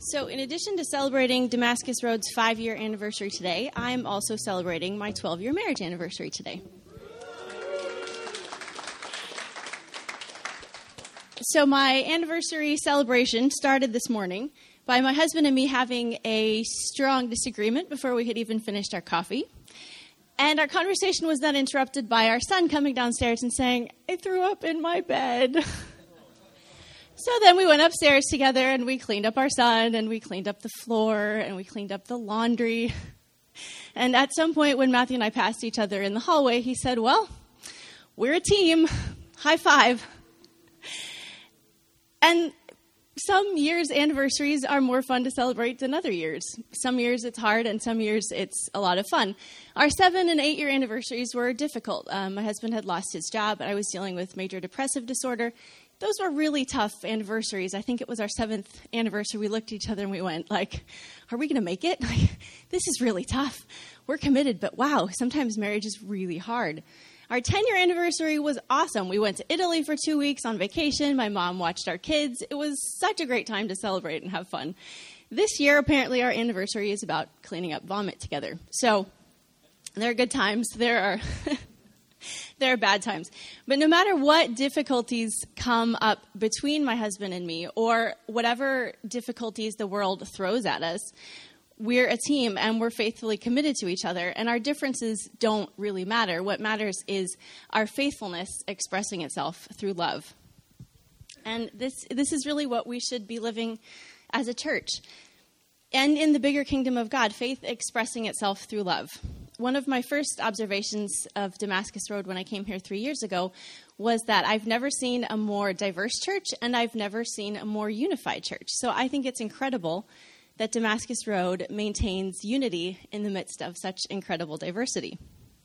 So in addition to celebrating Damascus Road's 5-year anniversary today, I'm also celebrating my 12-year marriage anniversary today. So my anniversary celebration started this morning by my husband and me having a strong disagreement before we had even finished our coffee. And our conversation was then interrupted by our son coming downstairs and saying, "I threw up in my bed." So then we went upstairs together and we cleaned up our son and we cleaned up the floor and we cleaned up the laundry. And at some point when Matthew and I passed each other in the hallway, he said, "Well, we're a team. High five." And some years' anniversaries are more fun to celebrate than other years. Some years it's hard and some years it's a lot of fun. Our 7- and 8-year anniversaries were difficult. My husband had lost his job and I was dealing with major depressive disorder. Those were really tough anniversaries. I think it was our 7th anniversary. We looked at each other and we went, are we going to make it? This is really tough. We're committed, but wow, sometimes marriage is really hard. Our 10-year anniversary was awesome. We went to Italy for 2 weeks on vacation. My mom watched our kids. It was such a great time to celebrate and have fun. This year, apparently, our anniversary is about cleaning up vomit together. So there are good times. There are bad times. But no matter what difficulties come up between my husband and me, or whatever difficulties the world throws at us, we're a team and we're faithfully committed to each other. And our differences don't really matter. What matters is our faithfulness expressing itself through love. And this is really what we should be living as a church. And in the bigger kingdom of God, faith expressing itself through love. One of my first observations of Damascus Road when I came here 3 years ago was that I've never seen a more diverse church and I've never seen a more unified church. So I think it's incredible that Damascus Road maintains unity in the midst of such incredible diversity.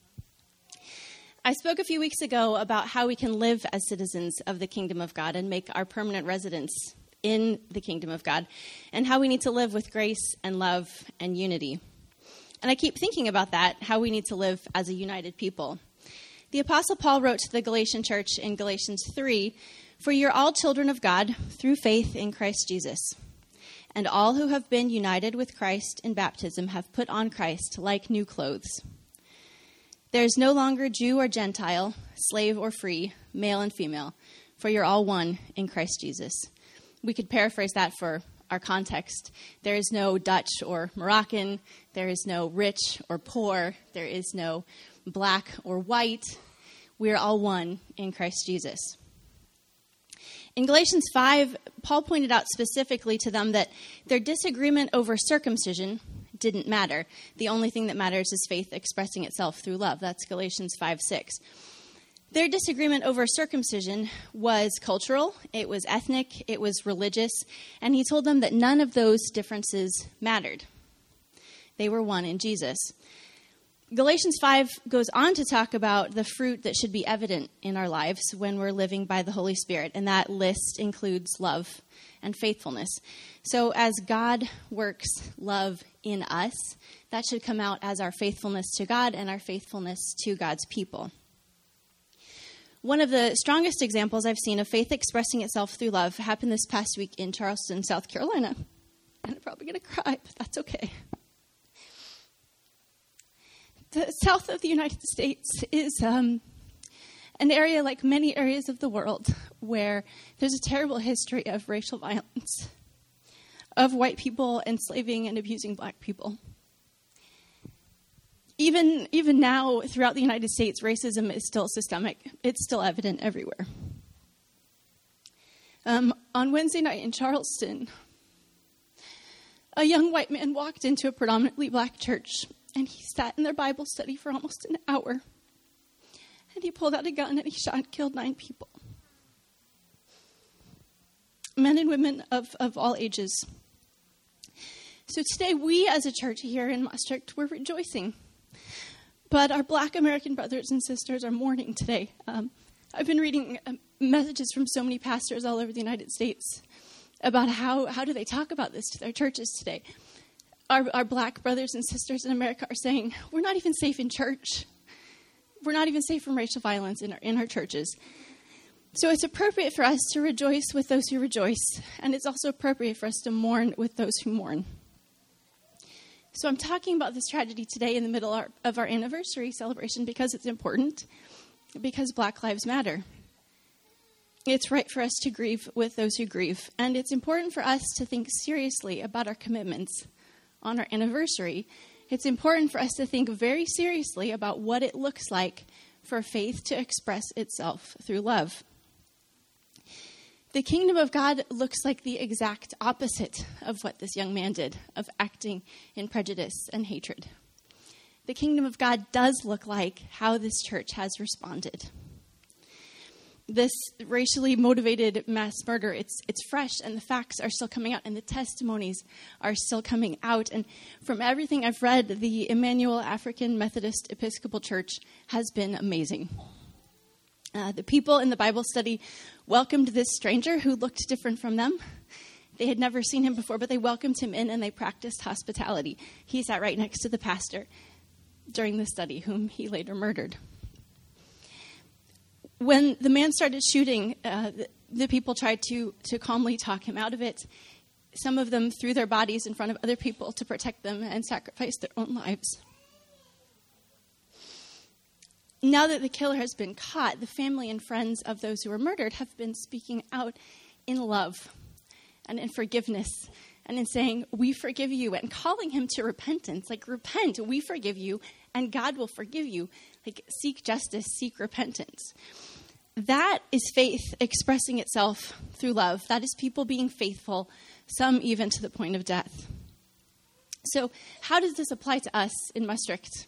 I spoke a few weeks ago about how we can live as citizens of the kingdom of God and make our permanent residence in the kingdom of God, and how we need to live with grace and love and unity. And I keep thinking about that, how we need to live as a united people. The Apostle Paul wrote to the Galatian church in Galatians 3, "For you're all children of God through faith in Christ Jesus. And all who have been united with Christ in baptism have put on Christ like new clothes. There is no longer Jew or Gentile, slave or free, male and female, for you're all one in Christ Jesus." We could paraphrase that for our context. There is no Dutch or Moroccan. There is no rich or poor. There is no black or white. We are all one in Christ Jesus. In Galatians 5, Paul pointed out specifically to them that their disagreement over circumcision didn't matter. The only thing that matters is faith expressing itself through love. That's Galatians 5:6. Their disagreement over circumcision was cultural, it was ethnic, it was religious, and he told them that none of those differences mattered. They were one in Jesus. Galatians 5 goes on to talk about the fruit that should be evident in our lives when we're living by the Holy Spirit, and that list includes love and faithfulness. So as God works love in us, that should come out as our faithfulness to God and our faithfulness to God's people. One of the strongest examples I've seen of faith expressing itself through love happened this past week in Charleston, South Carolina. And I'm probably going to cry, but that's okay. The south of the United States is an area, like many areas of the world, where there's a terrible history of racial violence, of white people enslaving and abusing black people. Even now, throughout the United States, racism is still systemic. It's still evident everywhere. On Wednesday night in Charleston, a young white man walked into a predominantly black church, and he sat in their Bible study for almost an hour. And he pulled out a gun and he shot and killed 9 people. Men and women of all ages. So today we as a church here in Maastricht, we're rejoicing. But our black American brothers and sisters are mourning today. I've been reading messages from so many pastors all over the United States about how do they talk about this to their churches today. Our black brothers and sisters in America are saying, we're not even safe in church. We're not even safe from racial violence in our churches. So it's appropriate for us to rejoice with those who rejoice, and it's also appropriate for us to mourn with those who mourn. So I'm talking about this tragedy today in the middle of our anniversary celebration because it's important, because Black Lives Matter. It's right for us to grieve with those who grieve, and it's important for us to think seriously about our commitments on our anniversary. It's important for us to think very seriously about what it looks like for faith to express itself through love. The kingdom of God looks like the exact opposite of what this young man did, of acting in prejudice and hatred. The kingdom of God does look like how this church has responded. This racially motivated mass murder, it's fresh, and the facts are still coming out, and the testimonies are still coming out. And from everything I've read, the Emmanuel African Methodist Episcopal Church has been amazing. The people in the Bible study welcomed this stranger who looked different from them. They had never seen him before, but they welcomed him in, and they practiced hospitality. He sat right next to the pastor during the study, whom he later murdered. When the man started shooting, the people tried to calmly talk him out of it. Some of them threw their bodies in front of other people to protect them and sacrificed their own lives. Now that the killer has been caught, the family and friends of those who were murdered have been speaking out in love and in forgiveness and in saying, we forgive you, and calling him to repentance. Like, repent, we forgive you, and God will forgive you. Like, seek justice, seek repentance. That is faith expressing itself through love. That is people being faithful, some even to the point of death. So how does this apply to us in Maastricht,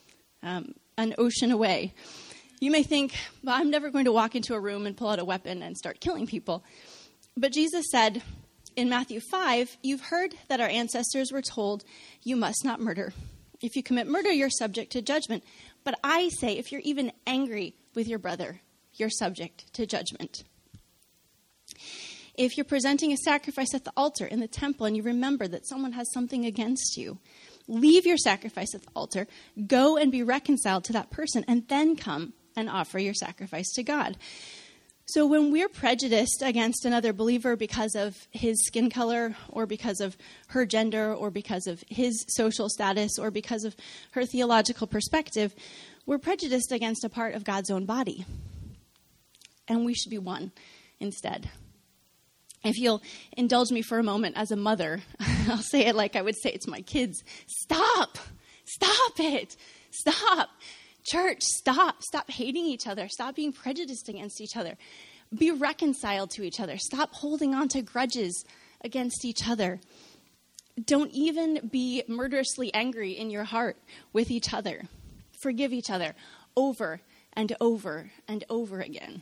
an ocean away? You may think, well, I'm never going to walk into a room and pull out a weapon and start killing people. But Jesus said in Matthew 5, you've heard that our ancestors were told, you must not murder. If you commit murder, you're subject to judgment. But I say, if you're even angry with your brother, you're subject to judgment. If you're presenting a sacrifice at the altar in the temple and you remember that someone has something against you, leave your sacrifice at the altar, go and be reconciled to that person, and then come and offer your sacrifice to God. So when we're prejudiced against another believer because of his skin color, or because of her gender, or because of his social status, or because of her theological perspective, we're prejudiced against a part of God's own body. And we should be one instead. If you'll indulge me for a moment as a mother, I'll say it like I would say it to my kids. Stop! Stop it! Stop! Church, stop. Stop hating each other. Stop being prejudiced against each other. Be reconciled to each other. Stop holding on to grudges against each other. Don't even be murderously angry in your heart with each other. Forgive each other over and over and over again.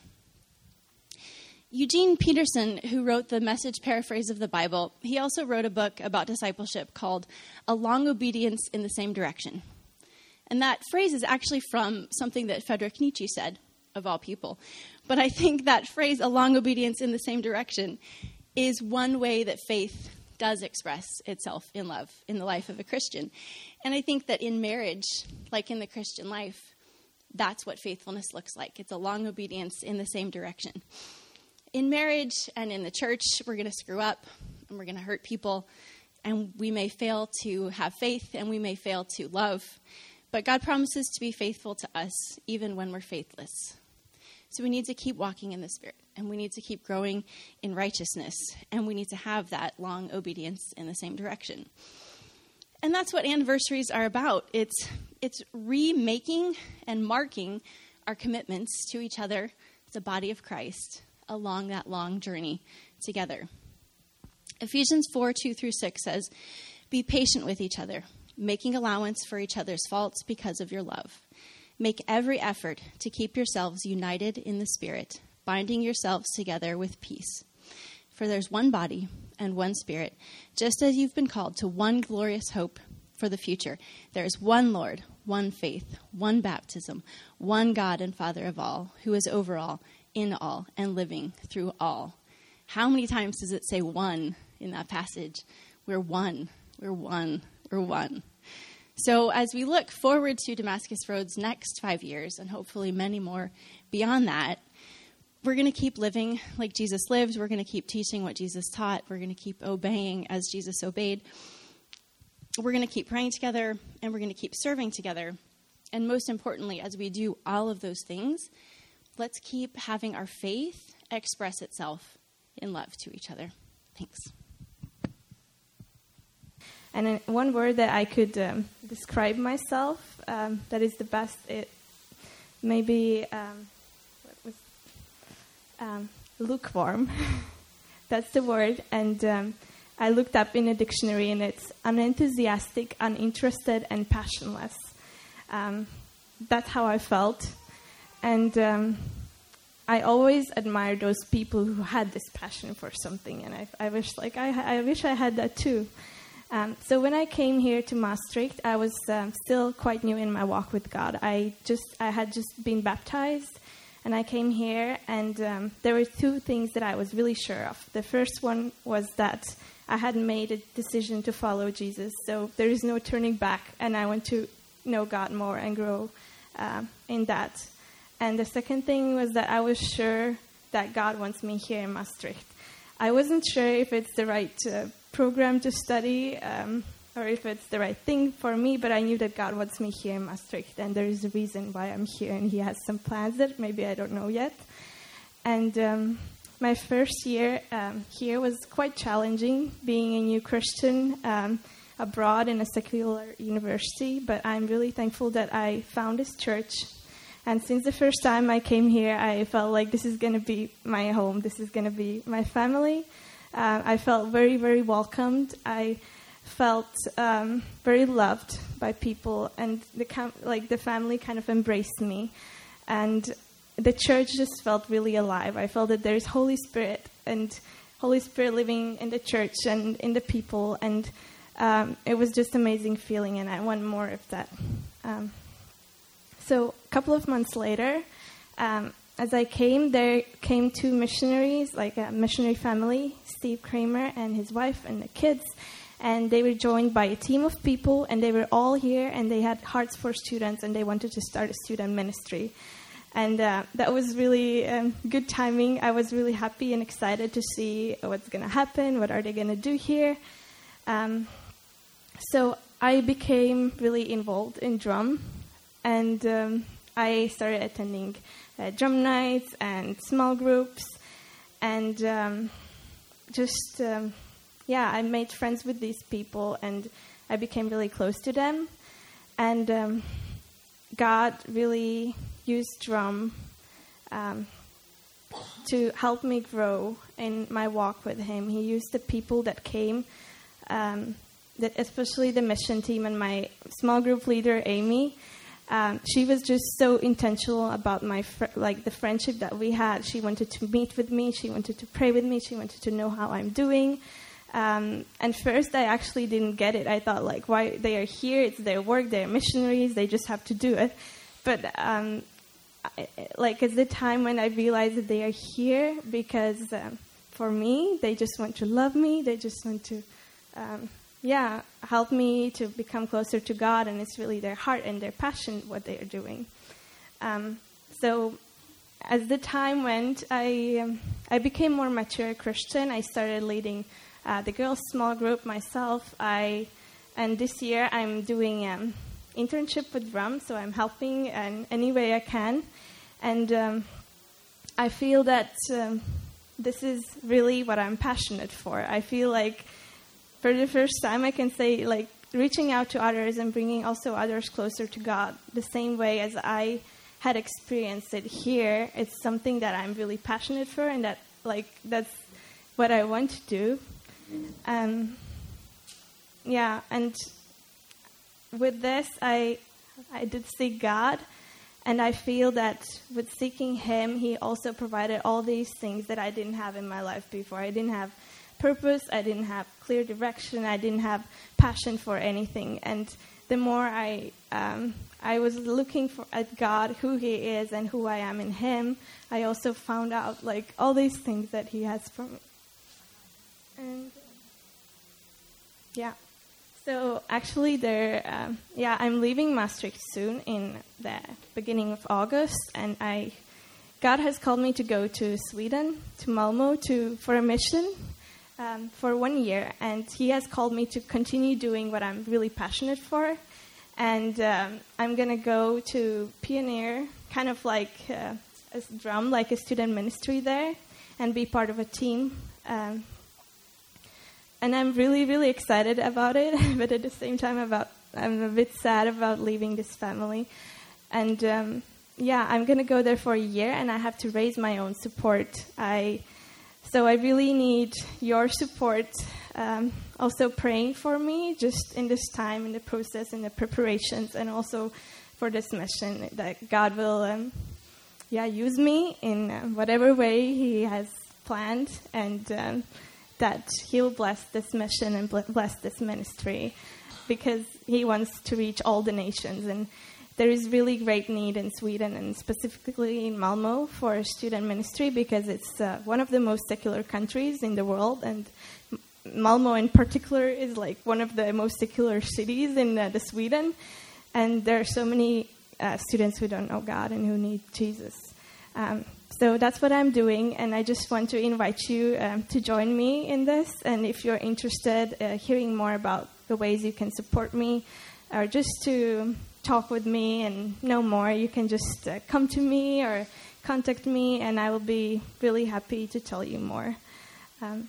Eugene Peterson, who wrote the Message paraphrase of the Bible, he also wrote a book about discipleship called A Long Obedience in the Same Direction. And that phrase is actually from something that Friedrich Nietzsche said, of all people. But I think that phrase, a long obedience in the same direction, is one way that faith does express itself in love in the life of a Christian. And I think that in marriage, like in the Christian life, that's what faithfulness looks like. It's a long obedience in the same direction. In marriage and in the church, we're going to screw up and we're going to hurt people, and we may fail to have faith and we may fail to love. But God promises to be faithful to us even when we're faithless. So we need to keep walking in the Spirit, and we need to keep growing in righteousness, and we need to have that long obedience in the same direction. And that's what anniversaries are about. It's remaking and marking our commitments to each other, the body of Christ, along that long journey together. Ephesians 4:2-6 says, be patient with each other, making allowance for each other's faults because of your love. Make every effort to keep yourselves united in the Spirit, binding yourselves together with peace. For there's one body and one Spirit, just as you've been called to one glorious hope for the future. There is one Lord, one faith, one baptism, one God and Father of all, who is over all, in all, and living through all. How many times does it say one in that passage? We're one, we're one, we're one. So as we look forward to Damascus Road's next 5 years, and hopefully many more beyond that, we're going to keep living like Jesus lived. We're going to keep teaching what Jesus taught. We're going to keep obeying as Jesus obeyed. We're going to keep praying together, and we're going to keep serving together. And most importantly, as we do all of those things, let's keep having our faith express itself in love to each other. Thanks. And one word that I could describe myself that is the best, it maybe lukewarm. That's the word. And I looked up in a dictionary, and it's unenthusiastic, uninterested, and passionless. That's how I felt. And I always admired those people who had this passion for something, and I wish I had that too. So when I came here to Maastricht, I was still quite new in my walk with God. I had just been baptized, and I came here, and there were two things that I was really sure of. The first one was that I had made a decision to follow Jesus, so there is no turning back, and I want to know God more and grow in that. And the second thing was that I was sure that God wants me here in Maastricht. I wasn't sure if it's the right program to study or if it's the right thing for me, but I knew that God wants me here in Maastricht, and there is a reason why I'm here, and He has some plans that maybe I don't know yet. And my first year here was quite challenging, being a new Christian abroad in a secular university, but I'm really thankful that I found this church. And since the first time I came here, I felt like this is going to be my home. This is going to be my family. I felt very, very welcomed. I felt very loved by people, and the family kind of embraced me. And the church just felt really alive. I felt that there's Holy Spirit living in the church and in the people, and it was just an amazing feeling, and I want more of that. So a couple of months later, as I came, there came two missionaries, like a missionary family, Steve Kramer and his wife and the kids, and they were joined by a team of people, and they were all here, and they had hearts for students, and they wanted to start a student ministry. And that was really good timing. I was really happy and excited to see what's going to happen, what are they going to do here. So I became really involved in drum. And I started attending drum nights and small groups, and I made friends with these people, and I became really close to them. And God really used drum to help me grow in my walk with Him. He used the people that came, that especially the mission team and my small group leader, Amy. She was just so intentional about the friendship that we had. She wanted to meet with me. She wanted to pray with me. She wanted to know how I'm doing. And first, I actually didn't get it. I thought, why they are here? It's their work. They're missionaries. They just have to do it. But it's the time when I realized that they are here because, for me, they just want to love me. They just want to help me to become closer to God, and it's really their heart and their passion what they are doing. So as the time went, I became more mature Christian. I started leading the girls' small group myself. And this year I'm doing internship with drum, so I'm helping in any way I can. And I feel that this is really what I'm passionate for. I feel like for the first time I can say, reaching out to others and bringing also others closer to God, the same way as I had experienced it here, it's something that I'm really passionate for, and that's what I want to do. And with this, I did seek God, and I feel that with seeking Him, He also provided all these things that I didn't have in my life before. I didn't have purpose, I didn't have clear direction, I didn't have passion for anything. And the more I was looking at God, who He is and who I am in Him, I also found out all these things that He has for me. And so actually I'm leaving Maastricht soon in the beginning of August, and I God has called me to go to Sweden, to Malmo, for a mission for 1 year. And He has called me to continue doing what I'm really passionate for. And I'm going to go to Pioneer, kind of like a drum, like a student ministry there, and be part of a team. And I'm really, really excited about it, but at the same time I'm a bit sad about leaving this family. And I'm going to go there for a year, and I have to raise my own support. So I really need your support, also praying for me just in this time, in the process, in the preparations, and also for this mission, that God will use me in whatever way He has planned, and that He will bless this mission and bless this ministry, because He wants to reach all the nations. And there is really great need in Sweden, and specifically in Malmo, for student ministry, because it's one of the most secular countries in the world, and Malmo in particular is like one of the most secular cities in the Sweden, and there are so many students who don't know God and who need Jesus. So that's what I'm doing, and I just want to invite you to join me in this. And if you're interested hearing more about the ways you can support me, or just to talk with me and know more, you can just come to me or contact me, and I will be really happy to tell you more. At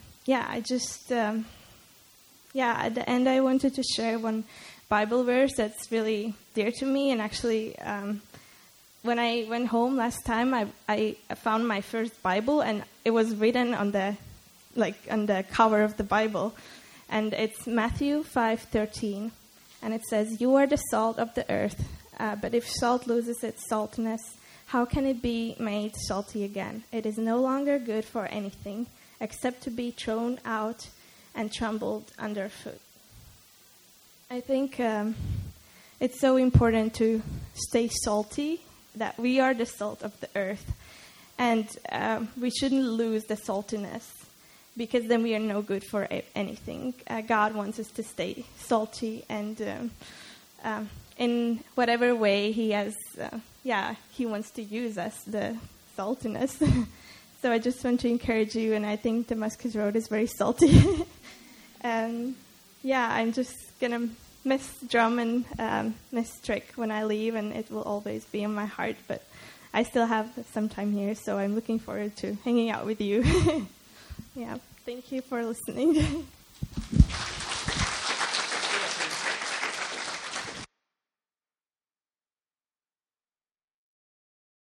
the end, I wanted to share one Bible verse that's really dear to me. And actually, when I went home last time, I found my first Bible, and it was written on the cover of the Bible, and it's Matthew 5:13. And it says, "You are the salt of the earth, but if salt loses its saltiness, how can it be made salty again? It is no longer good for anything except to be thrown out and trampled underfoot." I think it's so important to stay salty, that we are the salt of the earth. And we shouldn't lose the saltiness, because then we are no good for anything. God wants us to stay salty, and in whatever way He has, He wants to use us, the saltiness. So I just want to encourage you, and I think Damascus Road is very salty. I'm just going to miss drum and miss Trick when I leave, and it will always be in my heart. But I still have some time here, so I'm looking forward to hanging out with you. Yeah, thank you for listening.